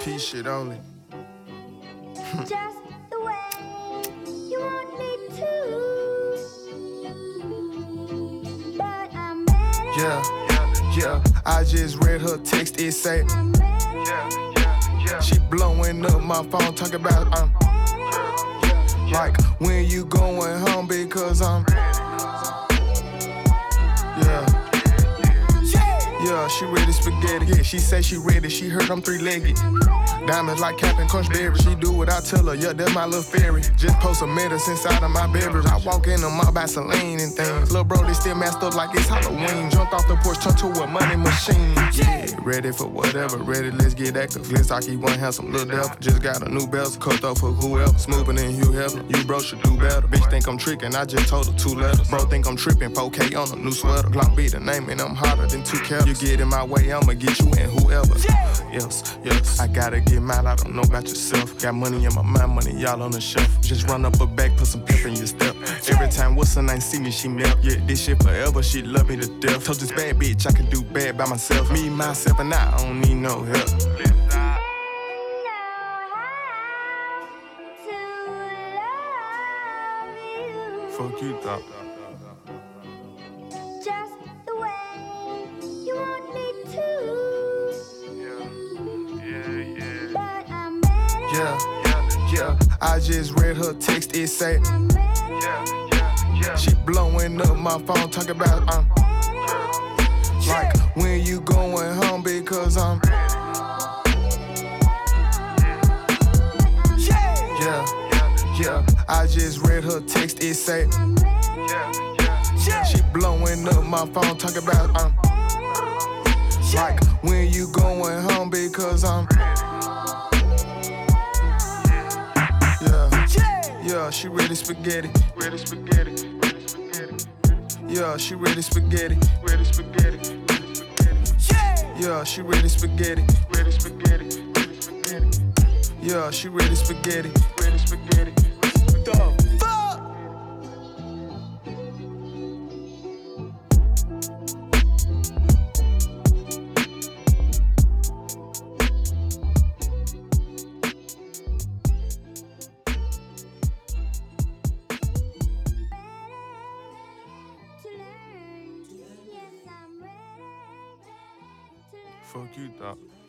Peace shit only. Just the way you want me to. But I'm ready. Yeah. I just read her text, it say I'm ready. she blowing up my phone, talking about like when you going home because yeah, she ready spaghetti. Yeah, she say she ready, she heard I'm three-legged. Diamonds like Captain Crunchberry. She do what I tell her, yeah, that's my little fairy. Just post some medicine inside of my beverage. I walk in them all by Celine and things. Lil' bro, they still masked up like it's Halloween. Jumped off the porch, turned to a money machine. Yeah, ready for whatever, ready, let's get active. Glitz like he want handsome, little devil. Just got a new belt, cut off for whoever. Smoother than Hugh Hefner, you bro should do better. Bitch think I'm tricking, I just told her 2 letters. Bro think I'm tripping, 4K on a new sweater. Glock be the name and I'm hotter than 2 cats. You get in my way, I'ma get you and whoever. Yes, I gotta get mad, I don't know about yourself. Got money in my mind, money y'all on the shelf. Just run up a bag, put some pep in your step. Every time what's her name see me, she melt. Yeah, this shit forever, she love me to death. Told this bad bitch I can do bad by myself. Me, myself, and I don't need no help. Fuck you, thought. Just the way you want me to. But I'm ready. Yeah. I just read her text, it say I'm ready. she blowing up my phone, talking about like when you going home because yeah. I just read her text, it say she blowing up my phone, talking about like when you going home because yeah, she ready spaghetti. Yeah, she ready spaghetti. Yeah, she ready spaghetti. Yeah, she ready spaghetti. The fuck? Fuck you, dog.